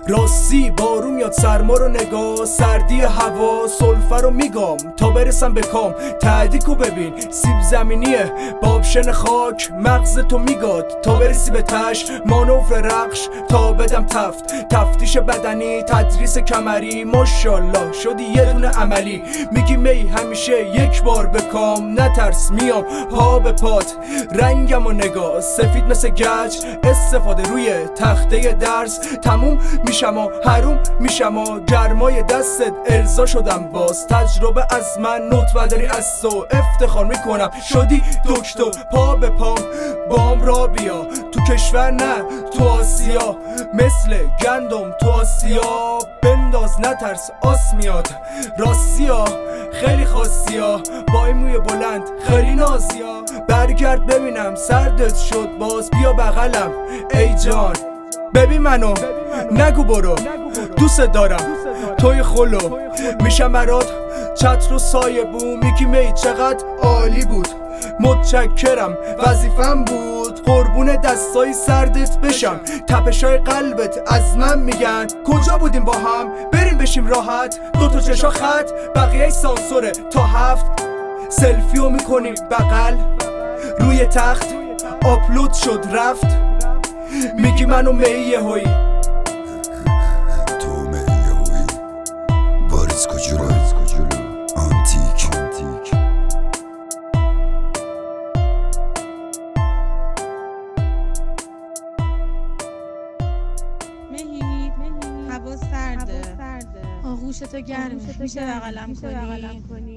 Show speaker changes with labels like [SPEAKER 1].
[SPEAKER 1] راستی بارون میاد سرما رو نگاه، سردی هوا سلفه رو میگم تا برسم به کام. تعدیکو ببین سیب زمینیه بابشن خاک مغز تو میگاد تا برسی به تش. مانور رقش تا بدم تفتیش بدنی تدریس کمری ماشالله شدی یه دونه عملی. میگی می همیشه یک بار بکام، نترس میام پا به پات. رنگم و نگاه سفید مثل گچ، استفاده روی تخته درس. تموم میشم و حروم میشم و گرمای دستت ارضا شدم باز. تجربه از من نطفه داری از تو افتخار میکنم شدی دکتر. پا به پام بام را بیا تو کشور نه تو آسیا، مثل گندم تو آسیا بنداز نترس آس میاد. راستیا خیلی خاصیا با این موی بلند خیلی نازیا. برگرد ببینم سردت شد باز بیا بغلم ای جان. ببین منو نگو برو دوست دارم توی خلو میشم برات چتر و سایه بوم. میگی می چقدر عالی بود متشکرم وظیفم بود قربون دستای سردت بشم. تپشای قلبت از من میگن کجا بودیم با هم بریم بشیم راحت. دوتا چشا خط بقیه سانسوره تا 7. سلفیو میکنیم بغل روی تخت آپلود شد رفت. میگی منو میه هوی
[SPEAKER 2] تو میه هوی باریز کجلو آنتیک
[SPEAKER 3] مهی هوا سرده آغوشتو گرمه میشه بغلم کنی